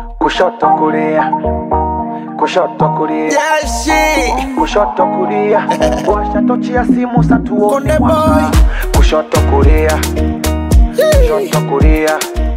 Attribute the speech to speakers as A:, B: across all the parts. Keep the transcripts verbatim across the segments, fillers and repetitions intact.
A: kushoto kulia, kushoto kulia,
B: yeah shit,
A: kushoto kulia, washa tochi ya simu satuone
B: mwanga,
A: kushoto kulia, kushoto kulia,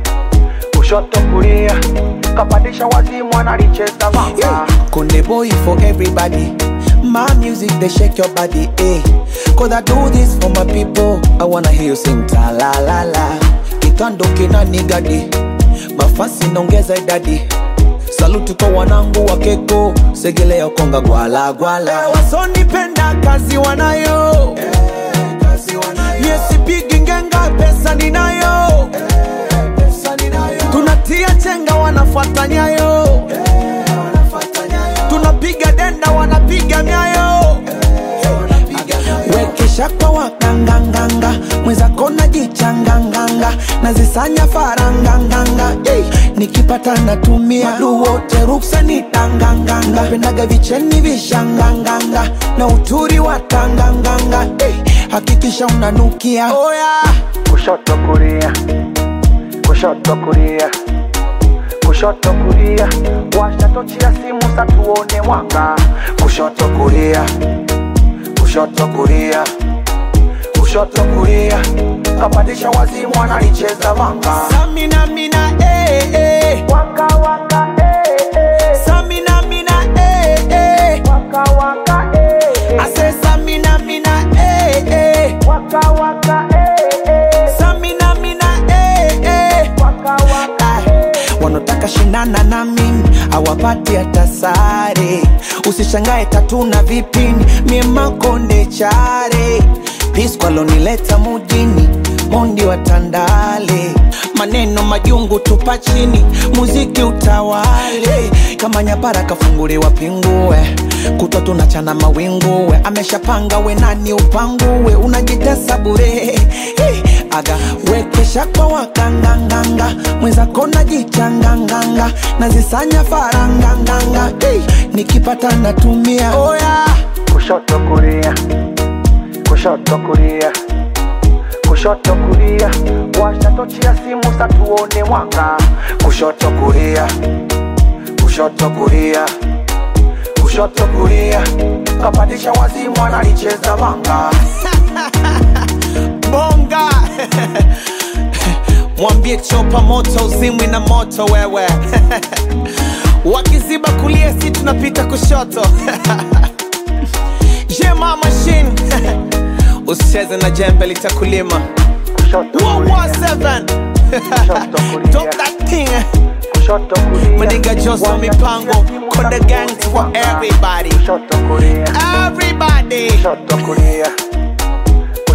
A: kushoto kulia, kapandisha wazimu analicheza vanga.
B: Konde Boy for everybody, my music they shake your body, eh. Cause I do this for my people, I wanna hear you sing ta la la la. Kitando kina nigadi, mafasi nongeza idadi. Saluti kwa wanangu wa keko, segele ya konga gwala gwala. Eh, wasoni penda kazi wanayo, eh, kazi wanayo. Yesi pigi ngenga pesa ninayo, eh, pesa ninayo. Tunatia chenga wanafuata nyayo, eh, wanafuata nyayo. Tunapiga denda wanapiga nyayo, eh, wanapiga nyayo. Wekesha kwa wakanganganga, mweza kona jichanganganga. Nazisanya faranganganga, hey. Nikipata natumia madu wote ruksa ni tanganganga. Pendaga vicheni vishanganganga, na uturi wa tanganganga, hey. Hakikisha unanukia, oh yeah.
A: Kushoto kulia, kushoto kulia, kushoto kulia, washa tochi ya simu satuone mwanga. Kushoto kulia, kushoto kulia, kushoto kulia, kapandisha wazimu analicheza vanga.
B: Samina mina eh eh,
A: waka waka eh eh,
B: Samina mina eh eh,
A: waka waka eh eh,
B: I say Samina mina eh eh,
A: waka waka eh eh,
B: Samina mina eh eh,
A: waka waka eh eh.
B: Wanotaka shinana na mimi hawapati hata sare. Usishangae tatu na vipini miema Konde chare. Peace kwa lonileta mujini, mondi wa Tandale. Maneno majungu tupa chini, muziki utawale. Kama nyapara kafunguri wapingue, kutwa tunachana mawinguwe. Ameshapanga we nani upanguwe, unajitesa bure, hey. Aga wekesha kwa wakanganganga, mweza kona jichanganganga. Nazisanya faranganganga, hey. Nikipata natumia, oh yeah.
A: Kushoto kulia, kushoto kulia, kushoto kulia, washa tochi ya simu satuone mwanga. Kushoto kulia, kushoto kulia, kushoto kulia, kapandisha wazimu analicheza vanga.
B: Bonga mwambie chopa moto uzimwi na moto wewe. Wakiziba kulia si tunapita kushoto. Jema machine. Usicheze na jembe litakulima. one one seven Drop that thing. My nigga just on me pango. Konde gang for everybody. Everybody.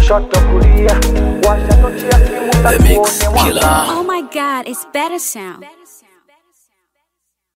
C: The Mix Killer.
D: Oh my God, it's better sound.